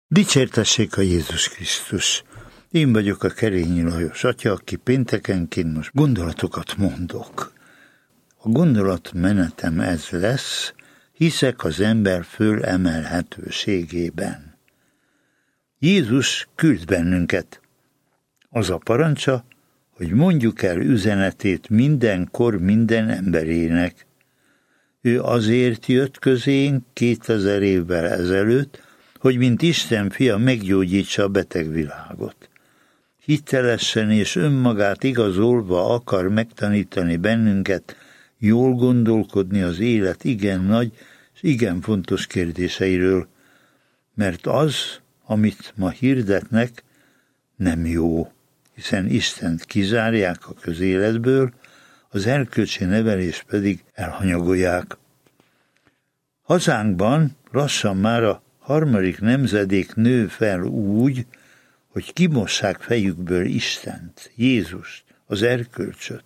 Dicsértessék a Jézus Krisztus! Én vagyok a Kerényi Lajos atya, aki péntekenként most gondolatokat mondok. A gondolatmenetem ez lesz, hiszek az ember fölemelhetőségében. Jézus küld bennünket. Az a parancsa, hogy mondjuk el üzenetét mindenkor minden emberének. Ő azért jött közénk 2000 évvel ezelőtt, hogy mint Isten fia meggyógyítsa a beteg világot. Hitelesen és önmagát igazolva akar megtanítani bennünket jól gondolkodni az élet igen nagy és igen fontos kérdéseiről, mert az, amit ma hirdetnek, nem jó, hiszen Istent kizárják a közéletből, az erkölcsi nevelést pedig elhanyagolják. Hazánkban lassan már a harmadik nemzedék nő fel úgy, hogy kimossák fejükből Istent, Jézust, az erkölcsöt.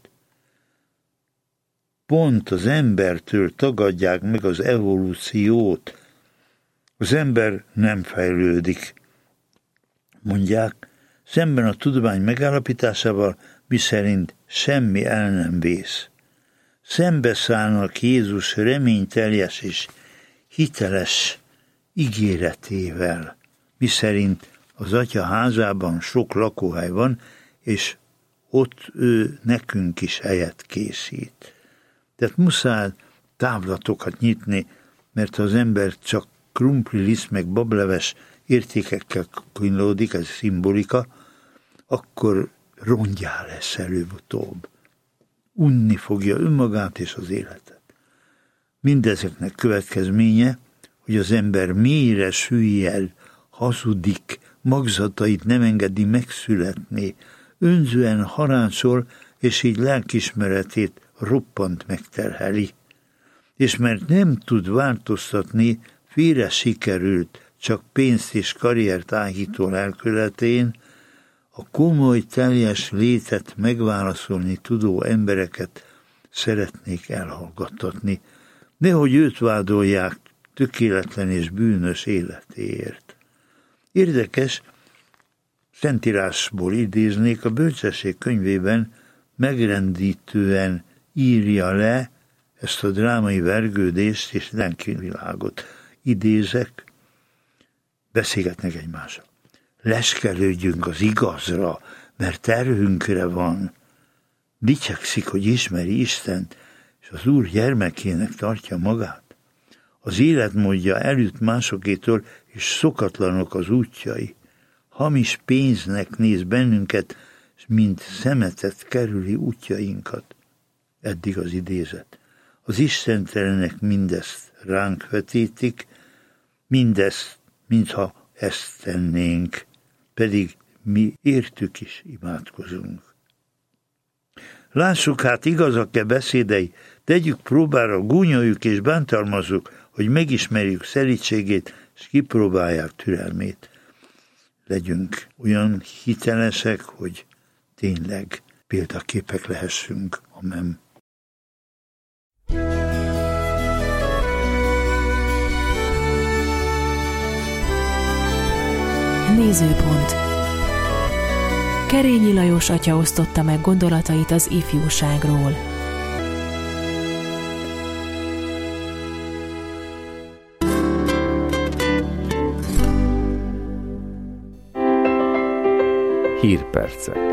Pont az embertől tagadják meg az evolúciót. Az ember nem fejlődik, mondják, szemben a tudomány megállapításával, miszerint semmi el nem vész. Szembeszállnak Jézus reményteljes és hiteles ígéretével, miszerint az Atya házában sok lakóhely van, és ott ő nekünk is helyet készít. Tehát muszáj távlatokat nyitni, mert ha az ember csak krumpliliszt meg bableves értékekkel kínlódik, ez szimbolika, akkor rongyá lesz előbb-utóbb. Unni fogja önmagát és az életet. Mindezeknek következménye, hogy az ember mélyre süllyed, hazudik, magzatait nem engedi megszületni, önzően harácsol, és így lelkiismeretét roppant megterheli. És mert nem tud változtatni félre sikerült, csak pénzt és karriert áhító lelkületén, a komoly, teljes létet megválaszolni tudó embereket szeretnék elhallgattatni, nehogy őt vádolják tökéletlen és bűnös életéért. Érdekes, Szentírásból idéznék, a Bölcsesség könyvében megrendítően írja le ezt a drámai vergődést és lelkivilágot. Idézek, beszélgetnek egymással. Leskelődjünk az igazra, mert terhünkre van. Dicsekszik, hogy ismeri Istent, és az Úr gyermekének tartja magát. Az életmódja elüt másokétől, és szokatlanok az útjai. Hamis pénznek néz bennünket, és mint szemetet kerüli útjainkat. Eddig az idézet. Az istentelenek mindezt ránk vetítik, mindezt, mintha ezt tennénk, pedig mi értük is imádkozunk. Lássuk hát, igazak-e beszédei, tegyük próbára, gúnyoljuk és bántalmazzuk, hogy megismerjük szelídségét, és kipróbálják türelmét. Legyünk olyan hitelesek, hogy tényleg példaképek lehessünk. Amen. Nézőpont. Kerényi Lajos atya osztotta meg gondolatait az ifjúságról. Hírpercek.